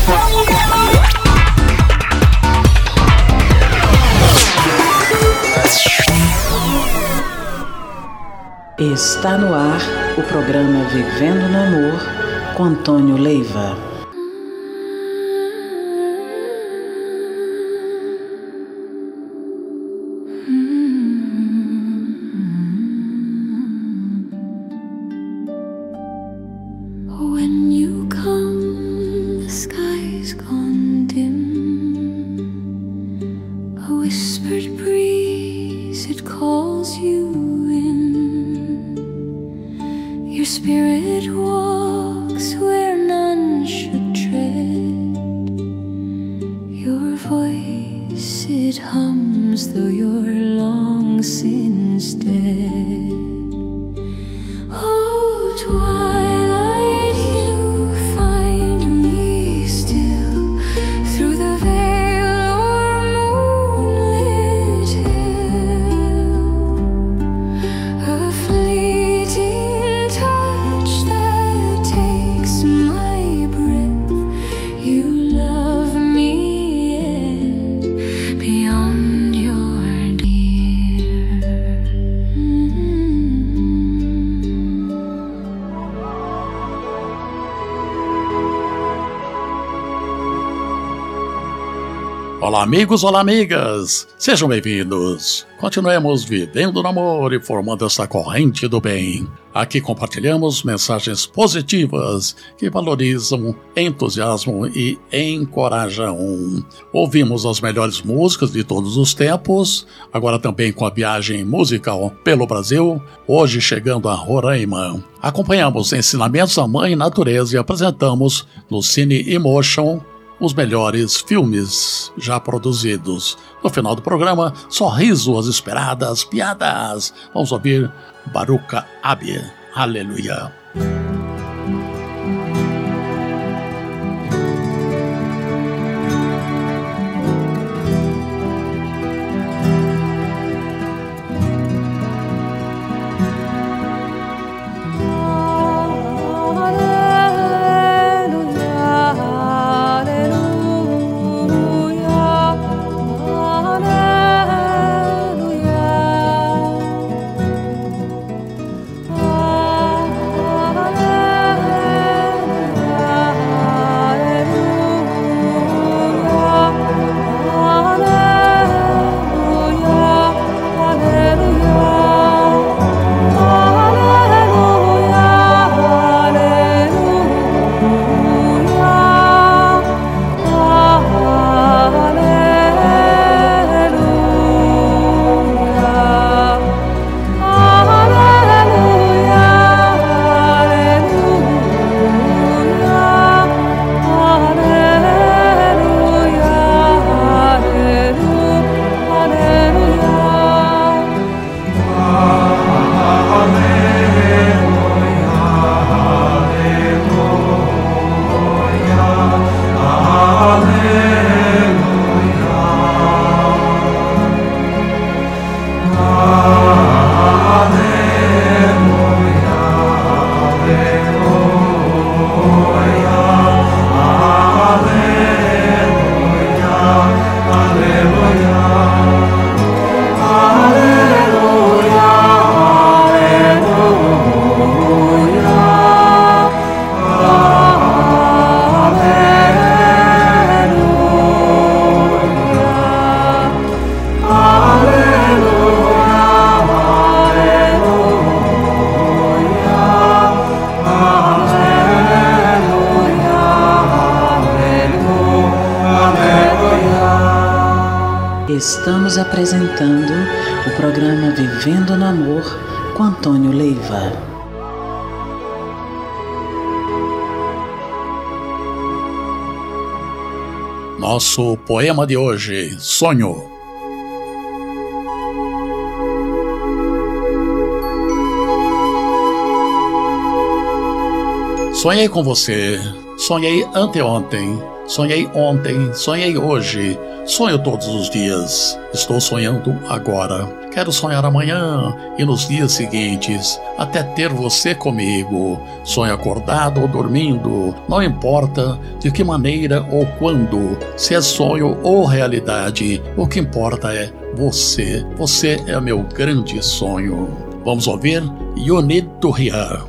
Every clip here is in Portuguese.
Está no ar o programa Vivendo no Amor com Antônio Leiva. When you come, the sky's gone dim. A whispered breeze, it calls you in. Your spirit walks where none should tread. Your voice, it hums though you're long since dead. Oh, twilight, you find me still through the veil or moonlit hill. A fleeting touch that takes my breath. You love me yet beyond your dear. Olá amigos, olá amigas, sejam bem-vindos. Continuemos vivendo no amor e formando essa corrente do bem. Aqui compartilhamos mensagens positivas que valorizam, entusiasmam e encorajam. Ouvimos as melhores músicas de todos os tempos, agora também com a viagem musical pelo Brasil, hoje chegando a Roraima. Acompanhamos ensinamentos da Mãe Natureza e apresentamos no Cine Emotion os melhores filmes já produzidos. No final do programa, sorrisos, esperadas, piadas. Vamos ouvir Baruch Abi. Aleluia. Estamos apresentando o programa Vivendo no Amor com Antônio Leiva. Nosso poema de hoje, Sonho. Sonhei com você, Sonhei anteontem, sonhei ontem, sonhei hoje, sonho todos os dias. Estou sonhando agora. Quero sonhar amanhã e nos dias seguintes, até ter você comigo. Sonho acordado ou dormindo, não importa de que maneira ou quando, se é sonho ou realidade, o que importa é você. Você é meu grande sonho. Vamos ouvir You Need to Hear.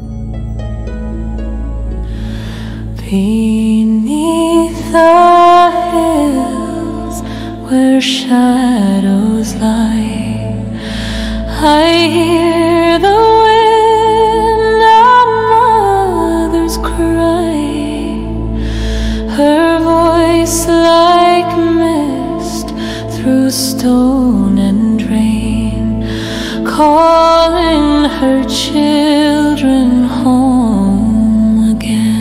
Beneath the hills where shadows lie, I hear the wind a mother's cry, her voice like mist through stone and rain, calling her children home again.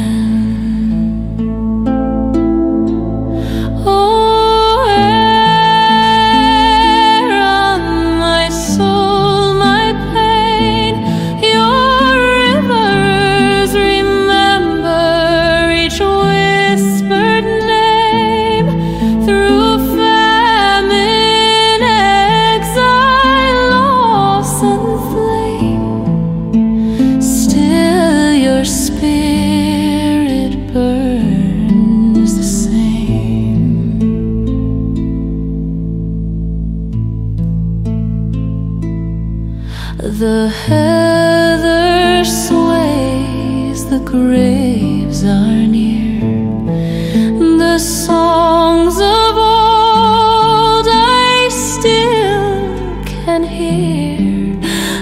The heather sways, the graves are near, the songs of old I still can hear,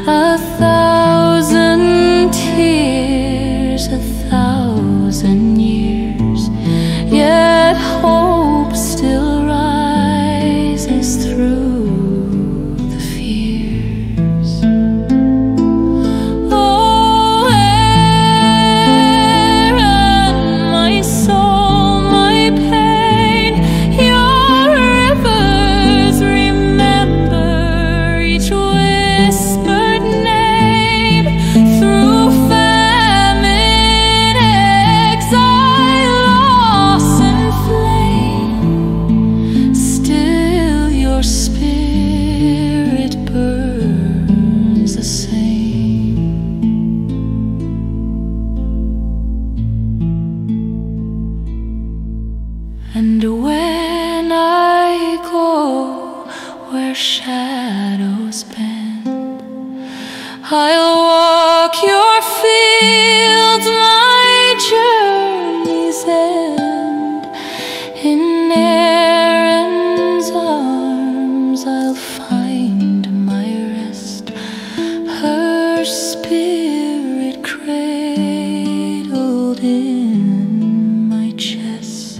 1,000 tears, 1,000 years, yet hope still rises through. And when I go where shadows bend, I'll walk your fields, my journey's end. In Erin's arms I'll find my rest, her spirit cradled in my chest.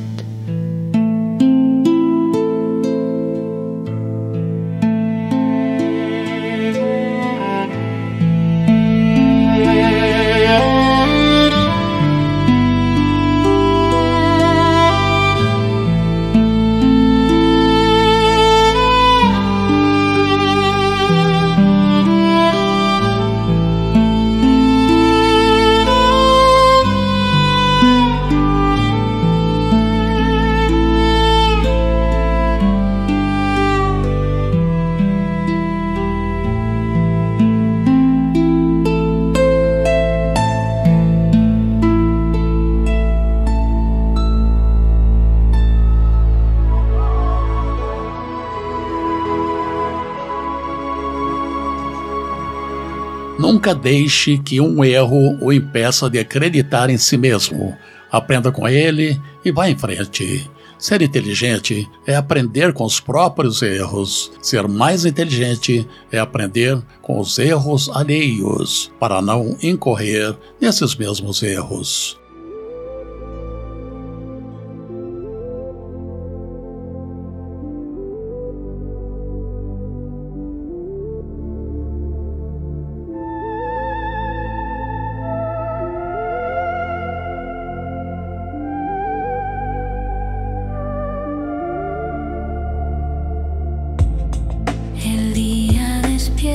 Nunca deixe que um erro o impeça de acreditar em si mesmo. Aprenda com ele e vá em frente. Ser inteligente é aprender com os próprios erros. Ser mais inteligente é aprender com os erros alheios, para não incorrer nesses mesmos erros.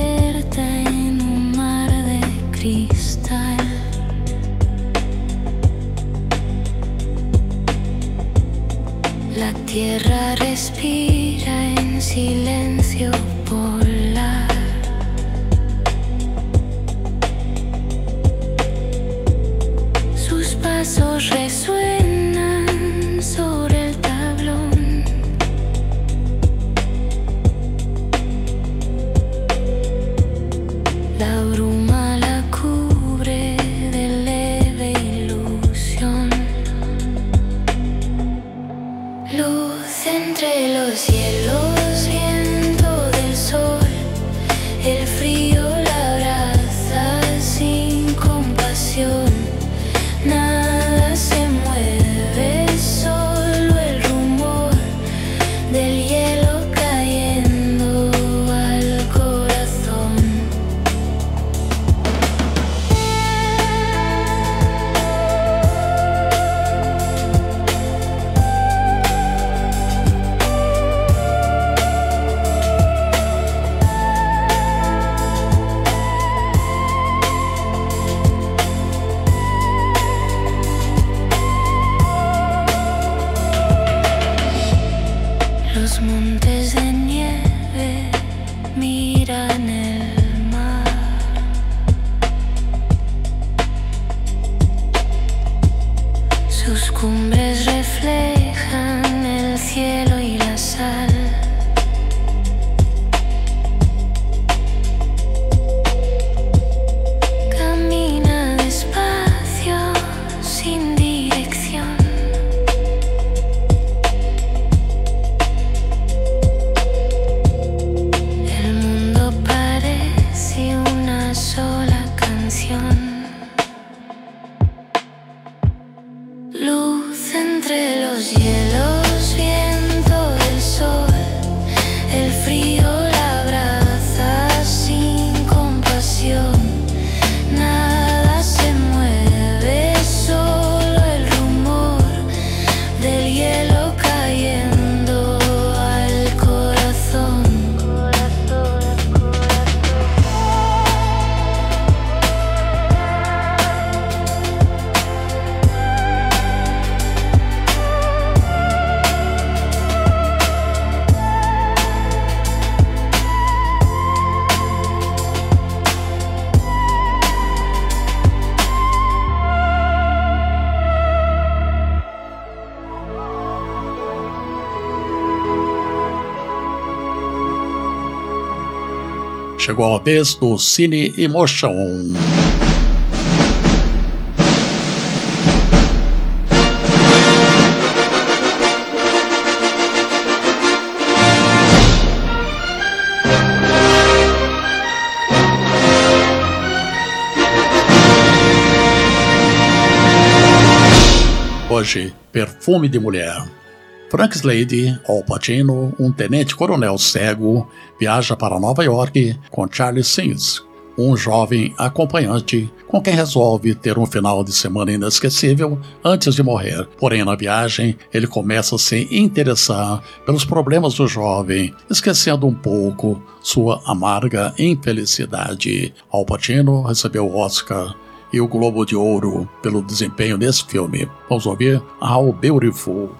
Despierta en un mar de cristal. La tierra respira en silencio polar. Sus pasos resuenan sobre el tablón. La bruma la cubre de leve ilusión. Luz entre los cielos, viento del sol. El frío la abraza sin compasión. Nada se mueve, solo el rumor del hielo cayendo al corazón. Los montes de nieve miran el mar. Sus cumbres reflejan el cielo y la sal. Camina despacio, sin dirección. El mundo parece una sola canción. Luz entre los hielos, viento del sol. El frío la abraza sin compasión. Nada se mueve, solo el rumor del hielo cayendo al corazón. Chegou a vez do Cine Emotion. Hoje, Perfume de Mulher. Frank Slade, Al Pacino, um tenente-coronel cego, viaja para Nova York com Charlie Sims, um jovem acompanhante com quem resolve ter um final de semana inesquecível antes de morrer. Porém, na viagem, ele começa a se interessar pelos problemas do jovem, esquecendo um pouco sua amarga infelicidade. Al Pacino recebeu o Oscar e o Globo de Ouro pelo desempenho nesse filme. Vamos ouvir How Beautiful.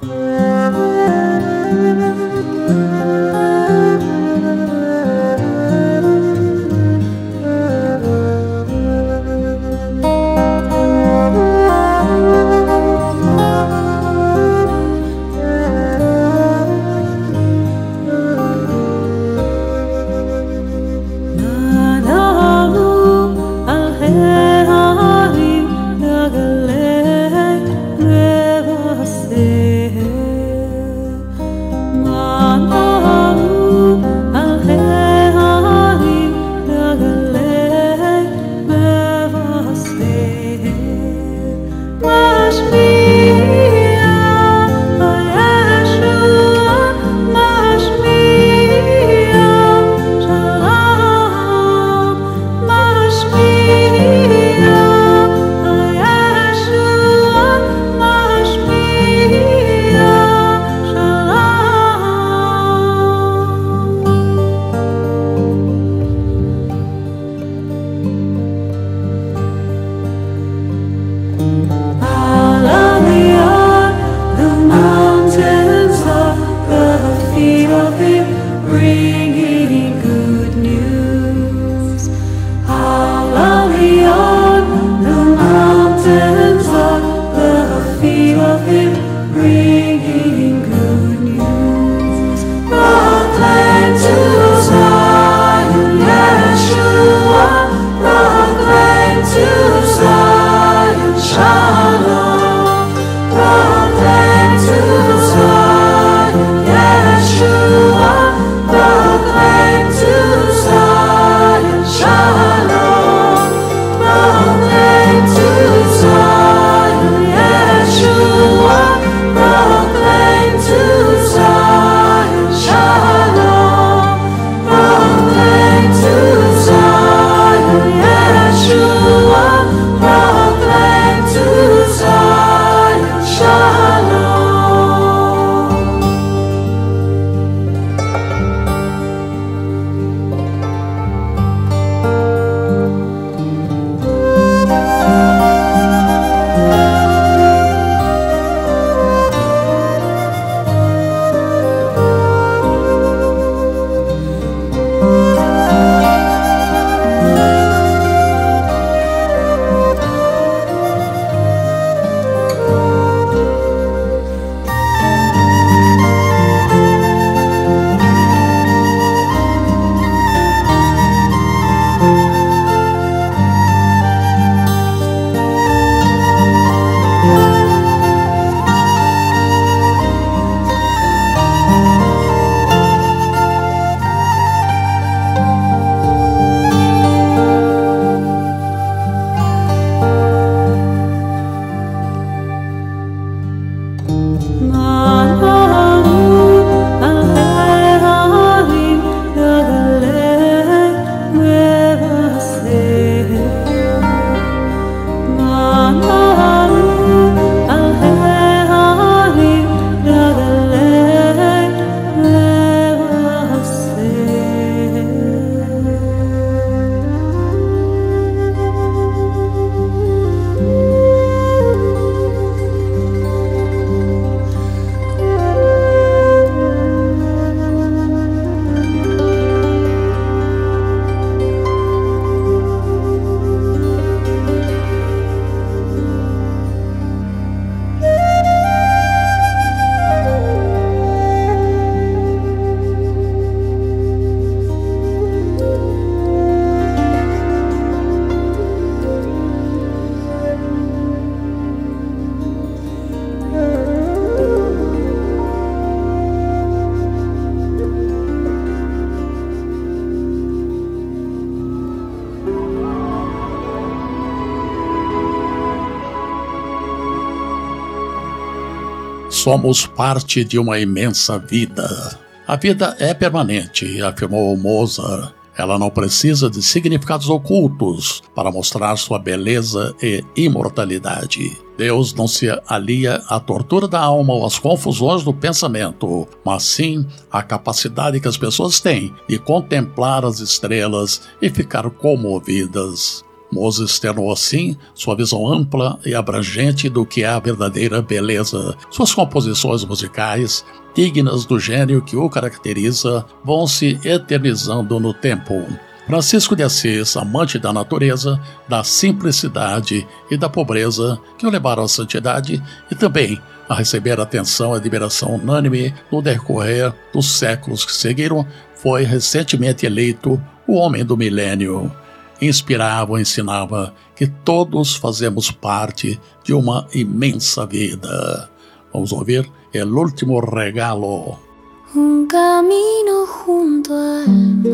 Somos parte de uma imensa vida. A vida é permanente, afirmou Mozart. Ela não precisa de significados ocultos para mostrar sua beleza e imortalidade. Deus não se alia à tortura da alma ou às confusões do pensamento, mas sim à capacidade que as pessoas têm de contemplar as estrelas e ficar comovidas. Mozart externou assim sua visão ampla e abrangente do que é a verdadeira beleza. Suas composições musicais, dignas do gênio que o caracteriza, vão se eternizando no tempo. Francisco de Assis, amante da natureza, da simplicidade e da pobreza, que o levaram à santidade e também a receber atenção e admiração unânime no decorrer dos séculos que seguiram, foi recentemente eleito o Homem do Milênio. Inspirava e ensinava que todos fazemos parte de uma imensa vida. Vamos ouvir El Último Regalo. Un camino junto al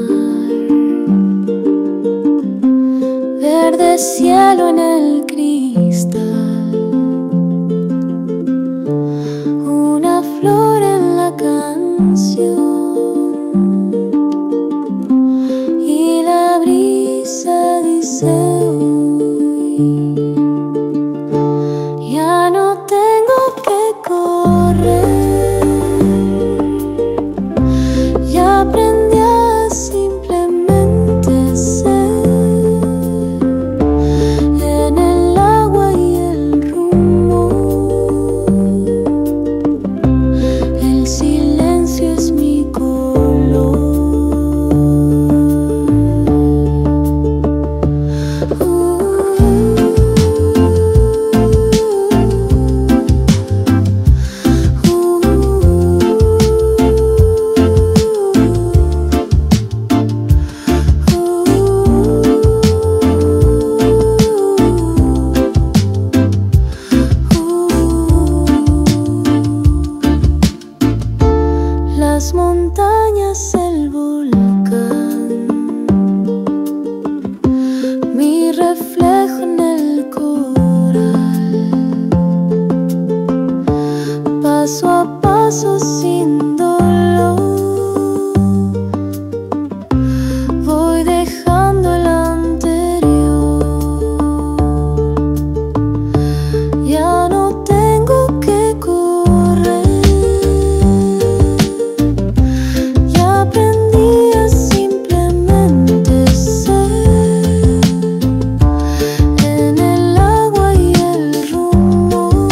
mar, verde cielo en el cristal, una flor en la canción y la brisa dice hoy, ya no tengo que correr, ya aprendí a simplemente ser en el agua y el rumor, el silencio es mi color. paso a paso sin dolor. Voy dejando el anterior. Ya no tengo que correr. Ya aprendí a simplemente ser. En el agua y el rumor.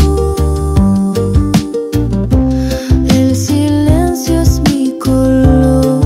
El silencio es mi color.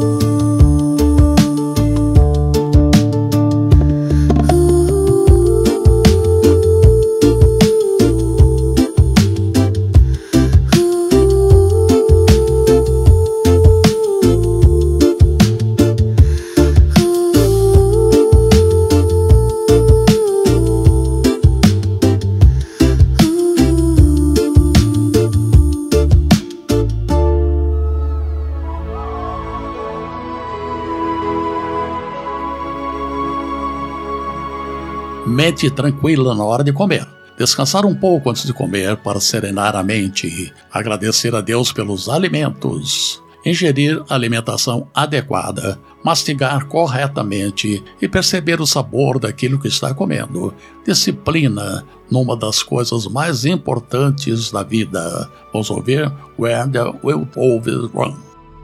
Mente tranquila na hora de comer. Descansar um pouco antes de comer para serenar a mente. Agradecer a Deus pelos alimentos. Ingerir alimentação adequada. Mastigar corretamente e perceber o sabor daquilo que está comendo. Disciplina, numa das coisas mais importantes da vida. Vamos ouvir Where the Wolves Run.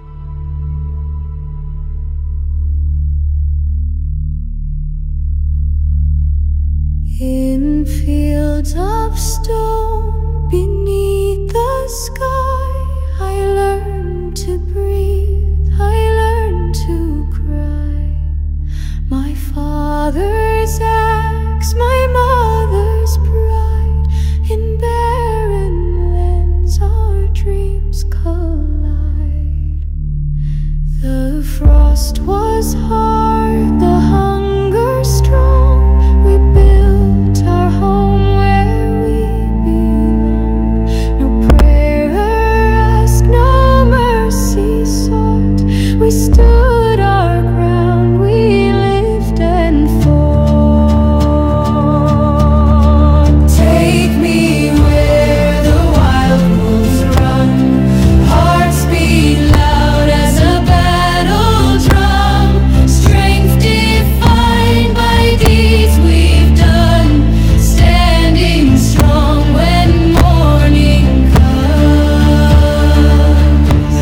In fields of stone, beneath the sky, I learned to breathe, I learned to cry. My father's axe, my mother's pride. In barren lands our dreams collide. The frost was hard, the hunger strong. We built our home where we belong. No prayer asked, no mercy sought. We stood our ground, we lived and fought. Take me where the wild wolves run. Hearts beat loud as a battle drum. Strength defined by deeds we've done. Standing strong when morning comes.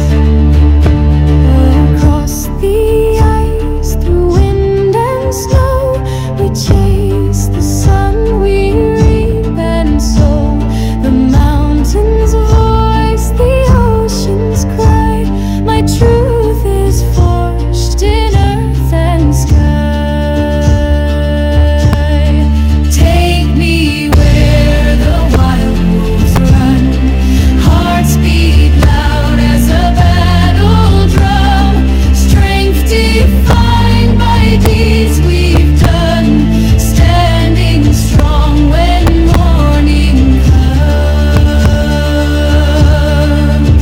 Across the ice, through wind and snow, we chase the sun, we reap and sow. The mountains voice, the oceans cry. My truth is forged in earth and sky. Take me where the wild wolves run. Hearts beat loud as a battle drum. Strength defined by deeds we've done. Standing strong when morning comes.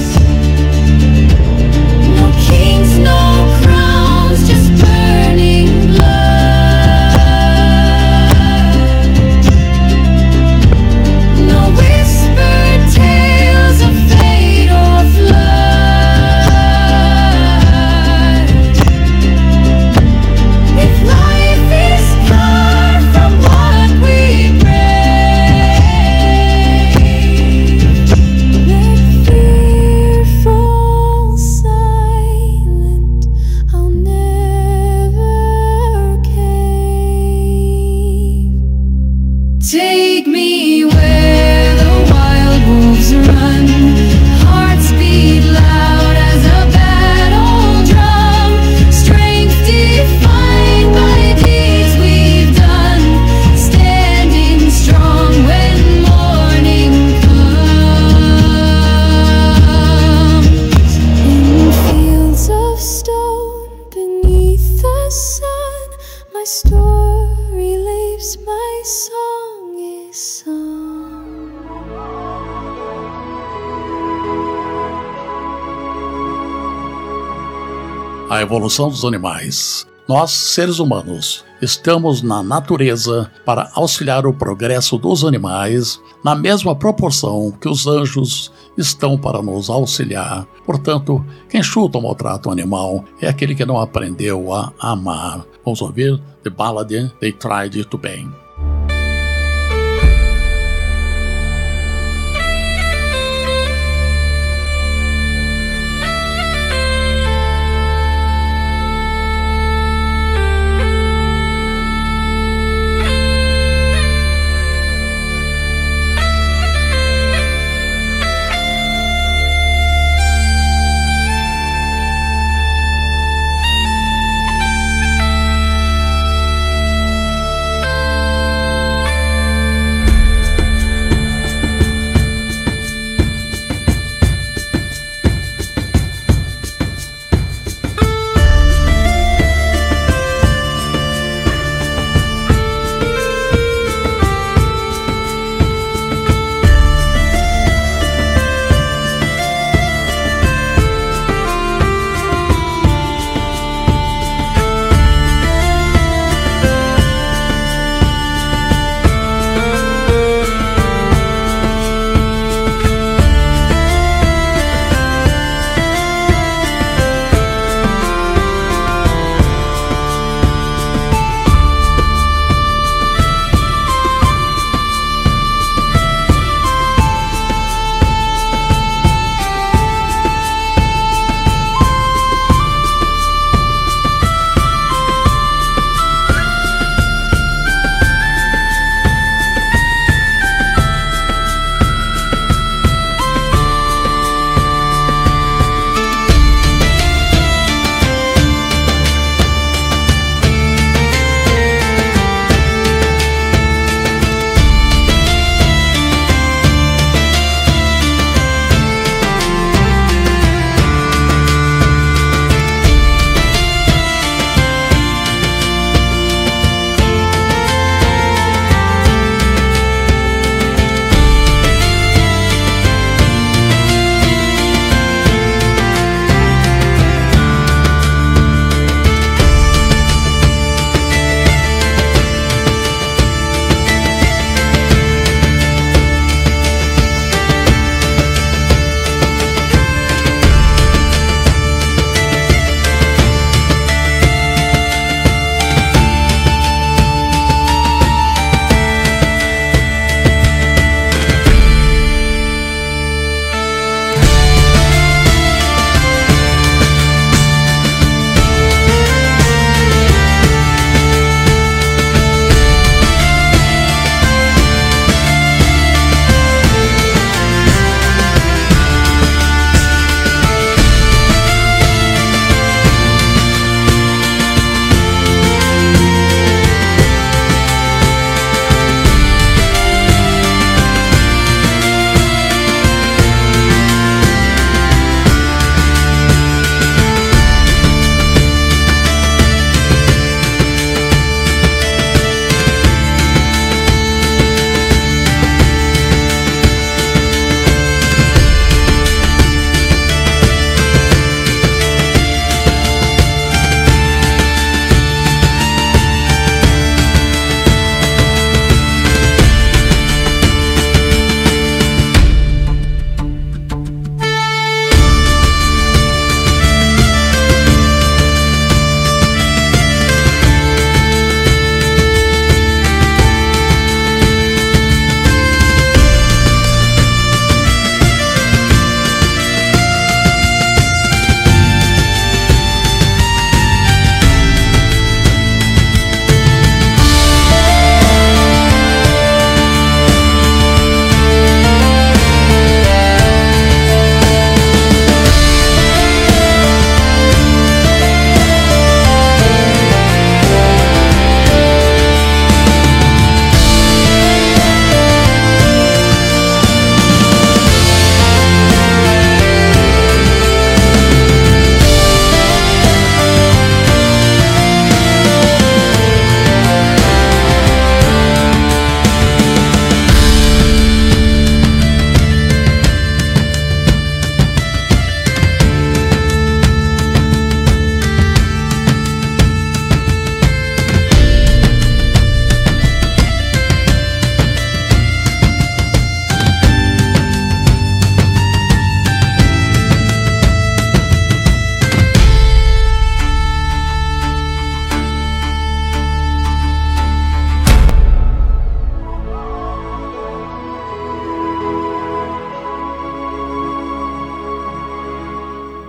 No kings, no crowns, just burning blood. No whispered tales of fate or flood. If life is carved from what we brave, let fear fall silent. I'll never cave. Take me where the wild wolves run. Hearts beat loud as a battle drum. Strength defined by deeds we've done. Standing strong when morning comes. In fields of stone, beneath the sun, my story lives, my song is sung. A evolução dos animais. Nós, seres humanos, estamos na natureza para auxiliar o progresso dos animais na mesma proporção que os anjos estão para nos auxiliar. Portanto, quem chuta ou maltrata um animal é aquele que não aprendeu a amar. Vamos ouvir The Ballad They Tried to Ban.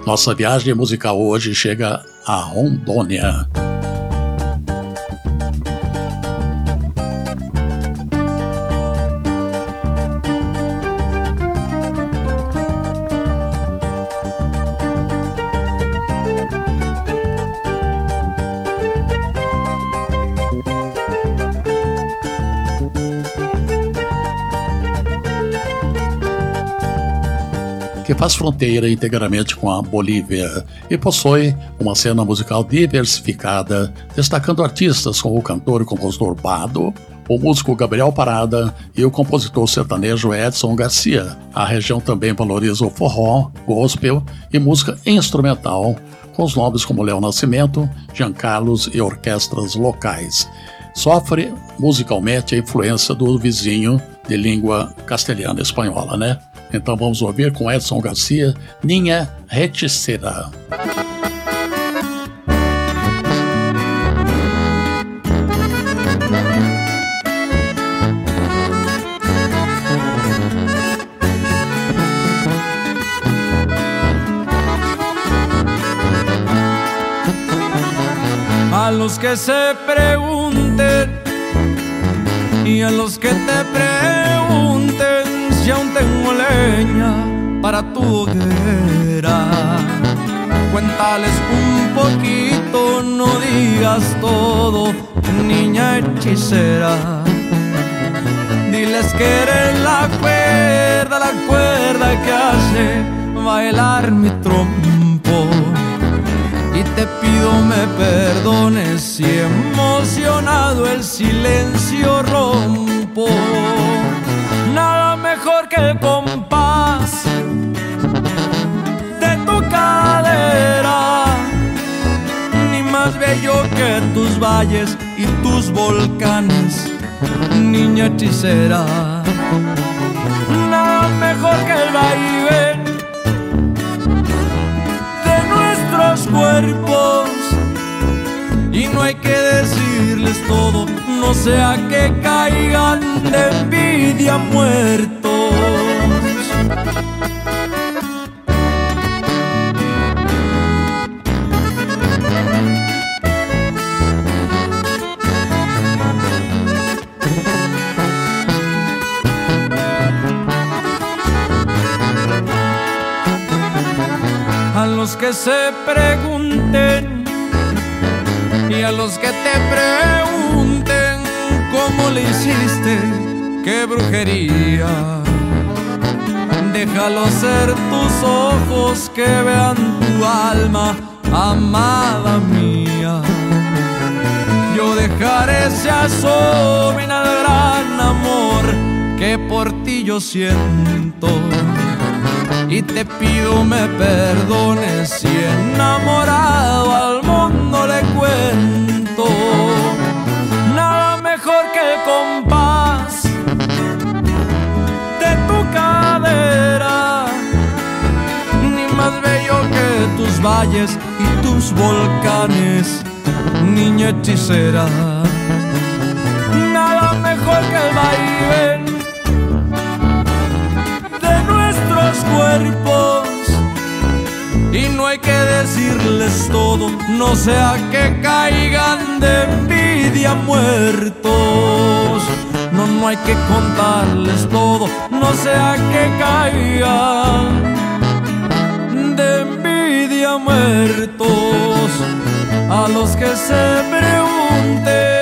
Nossa viagem musical hoje chega a Rondônia. Que faz fronteira integralmente com a Bolívia e possui uma cena musical diversificada, destacando artistas como o cantor e compositor Bado, o músico Gabriel Parada e o compositor sertanejo Edson Garcia. A região também valoriza o forró, gospel e música instrumental, com os nomes como Léo Nascimento, Jean Carlos e orquestras locais. Sofre musicalmente a influência do vizinho de língua castelhana e espanhola, né? Então vamos ouvir com Edson Garcia, Niña Hechicera. A los que se pregunten y a los que te pregunten si aún tengo leña para tu hoguera. Cuéntales un poquito, no digas todo, niña hechicera. Diles que eres la cuerda que hace bailar mi trompo. Y te pido me perdones si emocionado el silencio rompo. Nada mejor que el compás de tu cadera, ni más bello que tus valles y tus volcanes, niña hechicera. Nada mejor que el vaivén de nuestros cuerpos, y no hay que decirles todo, no sea que caigan de envidia muertos. A los que se pregunten y a los que te pregunten cómo le hiciste, qué brujería, déjalo ser tus ojos que vean tu alma, amada mía. Yo dejaré ese asombre al gran amor que por ti yo siento. Y te pido me perdones si enamorado al mundo le cuento. Nada mejor que el compás de tu cadera, ni más bello que tus valles y tus volcanes, niña hechicera. Nada mejor que el vaivén cuerpos, y no hay que decirles todo, no sea que caigan de envidia muertos. No hay que contarles todo, no sea que caigan de envidia muertos. A los que se pregunten.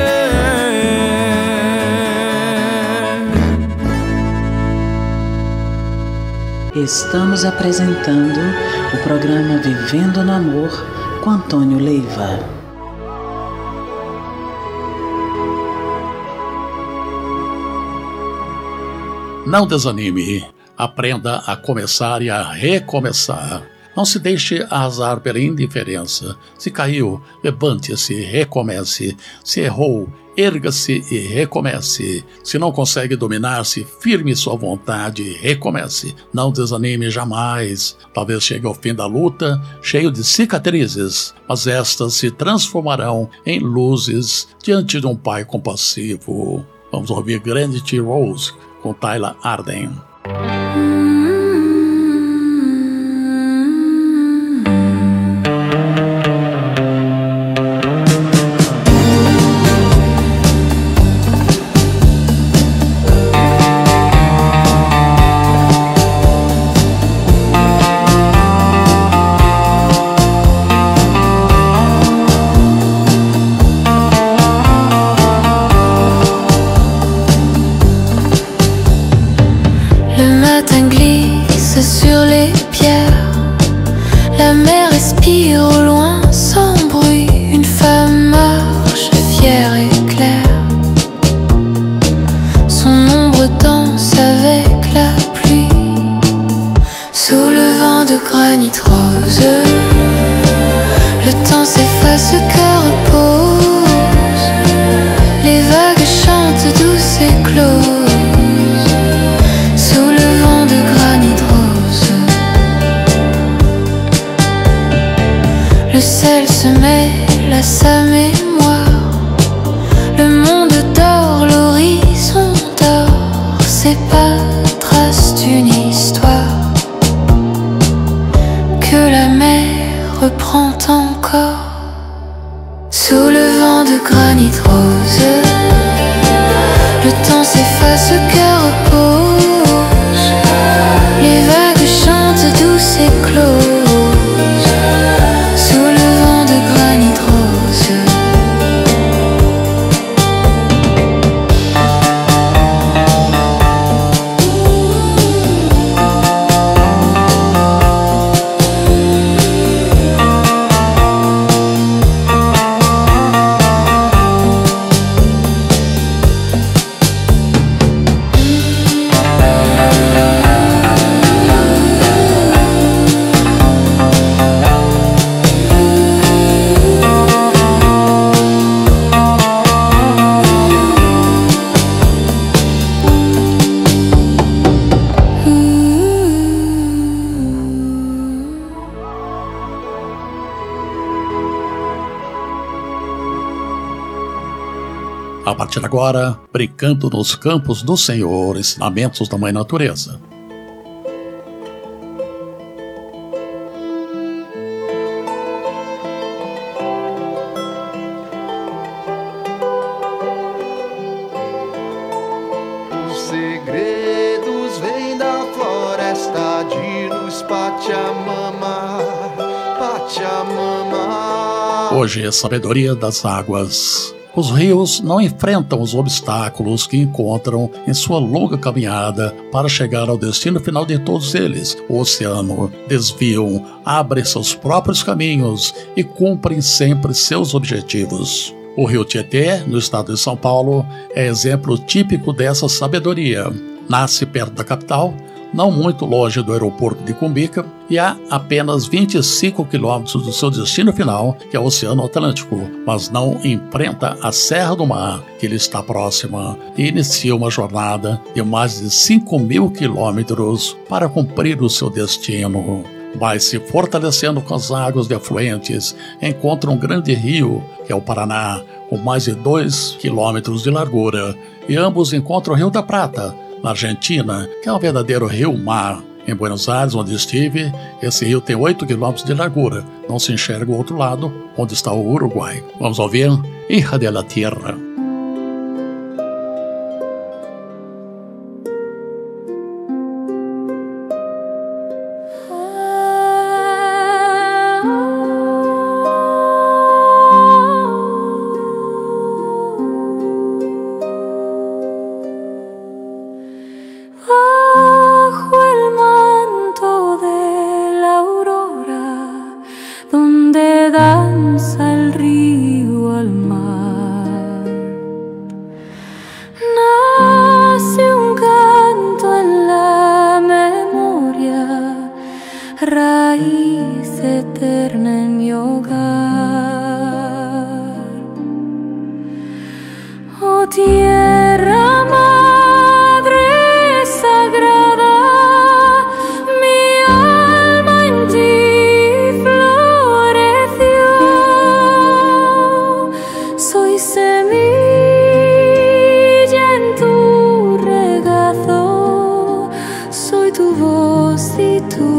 Estamos apresentando o programa Vivendo no Amor com Antônio Leiva. Não desanime, aprenda a começar e a recomeçar. Não se deixe arrasar pela indiferença. Se caiu, levante-se, recomece. Se errou, erga-se e recomece. Se não consegue dominar-se, firme sua vontade e recomece. Não desanime jamais. Talvez chegue ao fim da luta, cheio de cicatrizes, mas estas se transformarão em luzes diante de um pai compassivo. Vamos ouvir Granite Rose com Tyler Arden. Sous le vent de granit rose, le temps s'efface, le cœur repose. Les vagues chantent douces et closes. Sous le vent de granit rose, le sel se mêle à sa mémoire. Le monde dort, l'horizon dort. C'est pas trace d'une histoire que la mer reprend encore. Sous le vent de granit rose, le temps s'efface, le cœur repose. Les vagues chantent douces et closes. Sous le vent de granit rose. A partir de agora, brincando nos campos do Senhor, ensinamentos da Mãe Natureza. Os segredos vêm da floresta de luz, Pachamama, Pachamama. Hoje é sabedoria das águas. Os rios não enfrentam os obstáculos que encontram em sua longa caminhada para chegar ao destino final de todos eles, o oceano. Desviam, abrem seus próprios caminhos e cumprem sempre seus objetivos. O rio Tietê, no estado de São Paulo, é exemplo típico dessa sabedoria. Nasce perto da capital, não muito longe do aeroporto de Cumbica, e a apenas 25 quilômetros do seu destino final, que é o Oceano Atlântico, mas não enfrenta a Serra do Mar, que lhe está próxima, e inicia uma jornada de mais de 5.000 quilômetros para cumprir o seu destino. Vai se fortalecendo com as águas de afluentes, encontra um grande rio, que é o Paraná, com mais de 2 quilômetros de largura, e ambos encontram o Rio da Prata, na Argentina, que é um verdadeiro rio-mar. Em Buenos Aires, onde estive, esse rio tem 8 quilômetros de largura. Não se enxerga o outro lado, onde está o Uruguai. Vamos ouvir Hija de la Tierra. Raíz eterna en mi hogar. Oh tierra madre sagrada, mi alma en ti floreció. Soy semilla en tu regazo, soy tu voz y tu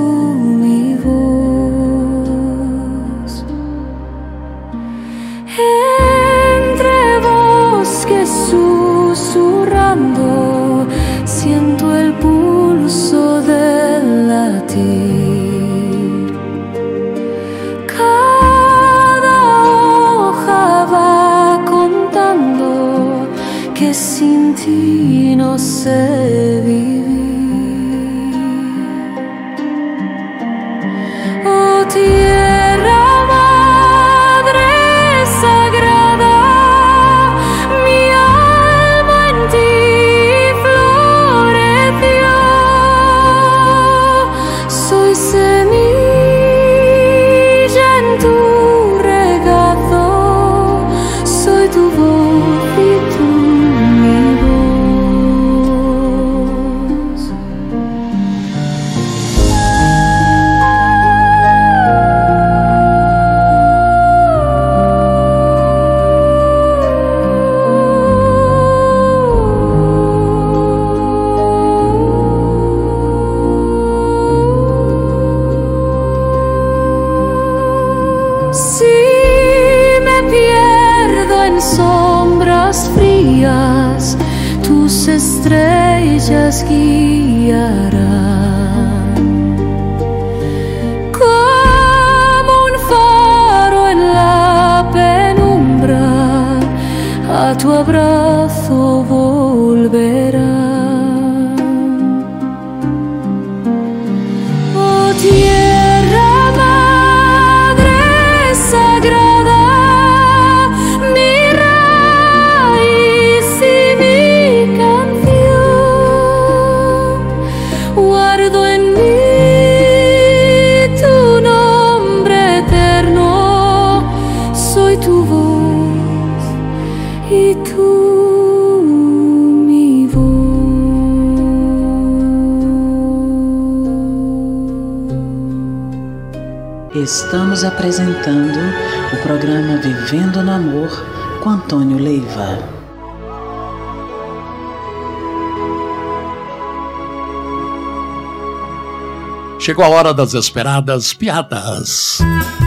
en sombras frías, tus estrellas guiarán. Como un faro en la penumbra, a tu abrazo volverá. Oh tierra madre sagrada, mi raíz y mi canción, guardo en mí tu nombre eterno, soy tu voz y tú mi voz. Estamos apresentando o programa Vivendo no Amor com Antônio Leiva. Chegou a hora das esperadas piadas.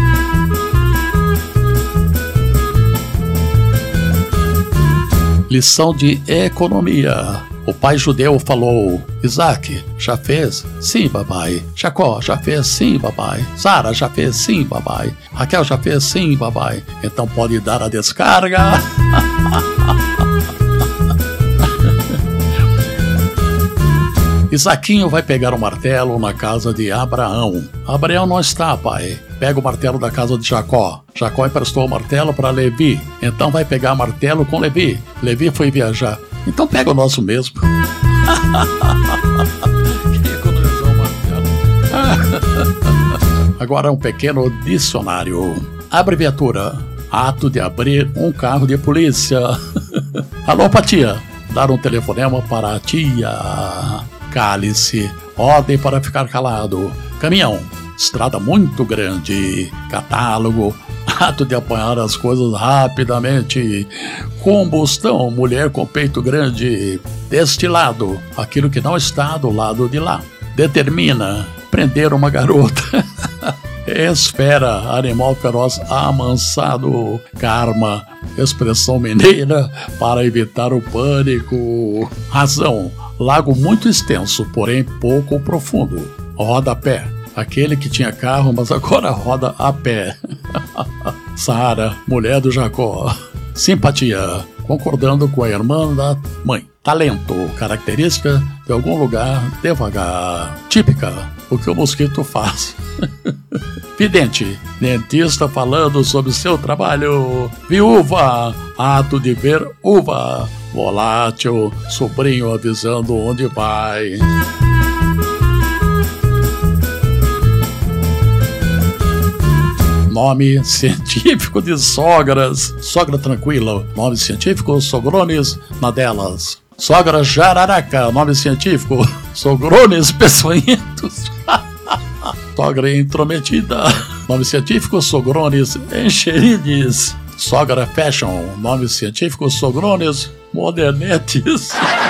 Lição de economia. O pai judeu falou: Isaac, já fez? Sim, papai. Jacó, já fez? Sim, papai. Sara, já fez? Sim, papai. Raquel, já fez? Sim, papai. Então pode dar a descarga. Isaquinho vai pegar o martelo na casa de Abraão. Abraão não está, pai. Pega o martelo da casa de Jacó. Jacó emprestou o martelo para Levi. Então vai pegar o martelo com Levi. Levi foi viajar. Então pega o nosso mesmo. Que economizou o martelo. Agora um pequeno dicionário. Abreviatura: ato de abrir um carro de polícia. Alô, tia. Dar um telefonema para a tia. Cálice: ordem para ficar calado. Caminhão: estrada muito grande. Catálogo: ato de apanhar as coisas rapidamente. Combustão: mulher com peito grande. Destilado: aquilo que não está do lado de lá. Determina: prender uma garota. Esfera: animal feroz amansado. Karma: expressão mineira para evitar o pânico. Razão: lago muito extenso, porém pouco profundo. Roda-pé: aquele que tinha carro, mas agora roda a pé. Sara: mulher do Jacó. Simpatia: concordando com a irmã da mãe. Talento: característica de algum lugar devagar. Típica: o que o mosquito faz. Vidente: dentista falando sobre seu trabalho. Viúva: ato de ver uva. Volátil: sobrinho avisando onde vai. Nome científico de sogras: sogra tranquila. Nome científico: sogrones nadelas. Sogra jararaca. Nome científico: sogrones peçonhentos. Sogra intrometida. Nome científico: sogrones enxerides. Sogra fashion. Nome científico: sogrones modernetes.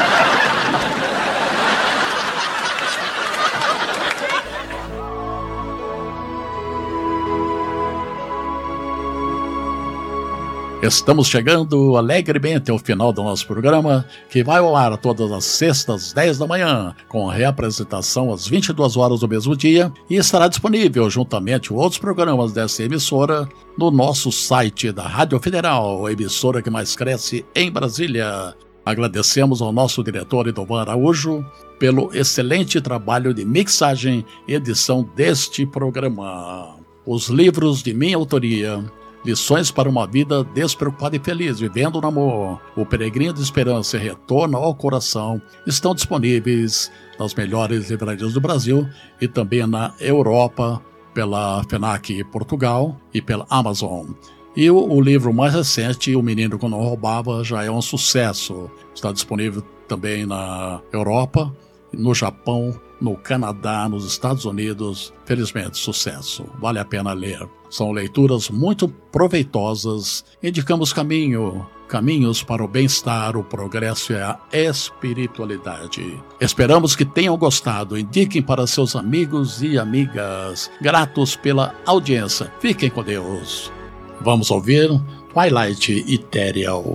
Estamos chegando alegremente ao final do nosso programa, que vai ao ar todas as sextas, 10 da manhã, com reapresentação às 22 horas do mesmo dia, e estará disponível, juntamente com outros programas dessa emissora, no nosso site da Rádio Federal, a emissora que mais cresce em Brasília. Agradecemos ao nosso diretor Edovan Araújo pelo excelente trabalho de mixagem e edição deste programa. Os livros de minha autoria: Lições para uma Vida Despreocupada e Feliz, Vivendo no Amor, O Peregrino de Esperança e Retorno ao Coração, estão disponíveis nas melhores livrarias do Brasil e também na Europa, pela FENAC Portugal e pela Amazon. E o livro mais recente, O Menino que Não Roubava, já é um sucesso. Está disponível também na Europa, no Japão, no Canadá, nos Estados Unidos. Felizmente, sucesso. Vale a pena ler. São leituras muito proveitosas. Indicamos caminhos para o bem-estar, o progresso e a espiritualidade. Esperamos que tenham gostado. Indiquem para seus amigos e amigas. Gratos pela audiência. Fiquem com Deus. Vamos ouvir Twilight Ethereal.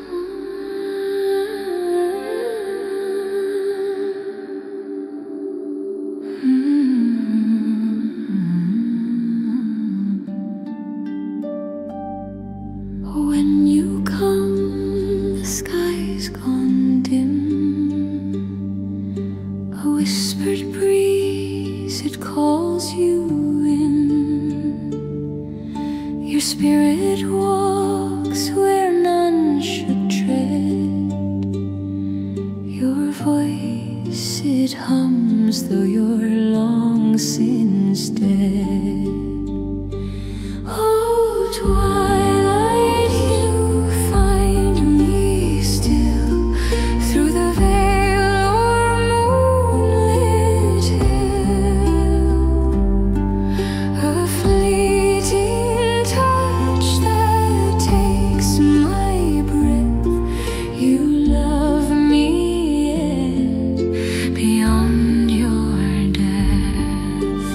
When you come, the sky's gone dim. A whispered breeze, it calls you in. Your spirit walks where none should tread. Your voice, it hums though you're long since dead. Oh, twilight, you find me still through the veil or moonlit hill. A fleeting touch that takes my breath. You love me yet beyond your death.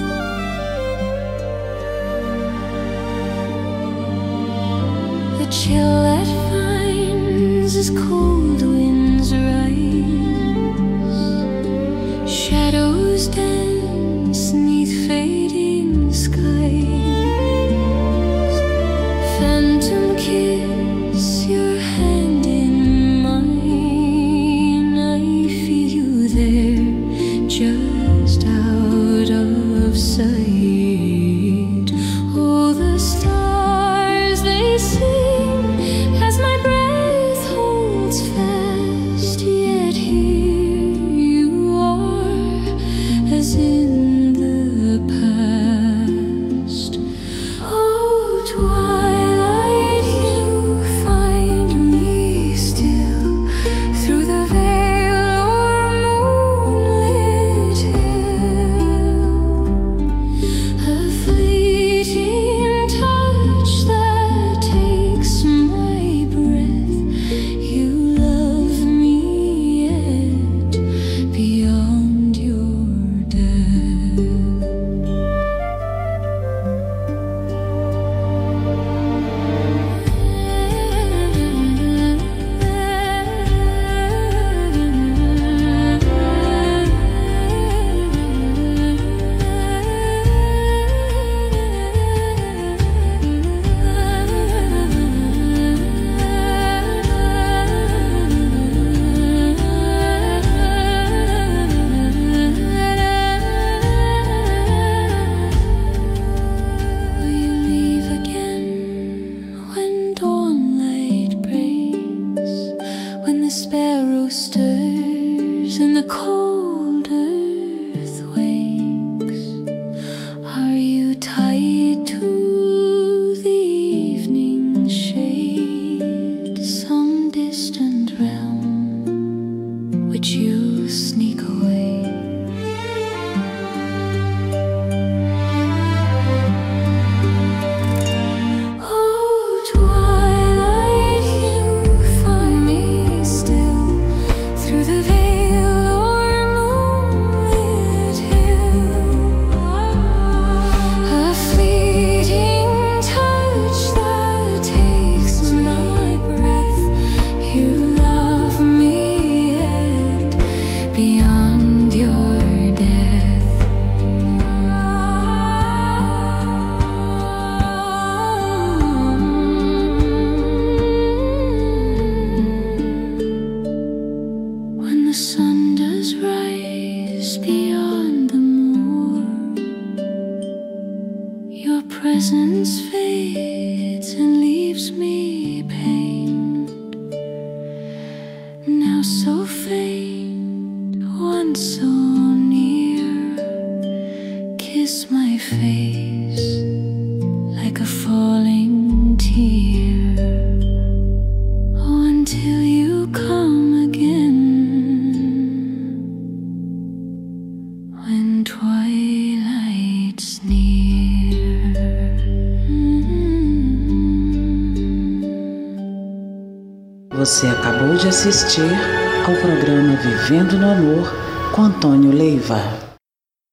The chill that finds as cold winds rise. Shadows dance 'neath fading skies. Phantom kiss your hand in mine. I feel you there, just out of sight. Oh, the stars, they sing as my breath holds fast. Yet here you are, as in the past. Oh, twilight, you find me still through the veil or moonlit hill. A fleeting touch that takes my breath. You love me yet beyond your death. Will you leave again when dawnlight breaks? When the sparrow stirs and the cold earth wakes? Are you tied to the evening shade? Some distant realm which you sneak away? Oh, twilight, you find me still through the veil or moonlit hill. A fleeting touch that takes my breath. You love me yet beyond your death. When the sun does rise beyond the moor, your presence fades and leaves me pained. Now so faint, once so near, kiss my face like a falling tear. Oh, until you come again, when twilight's near. Você acabou de assistir ao programa Vivendo no Amor com Antônio Leiva.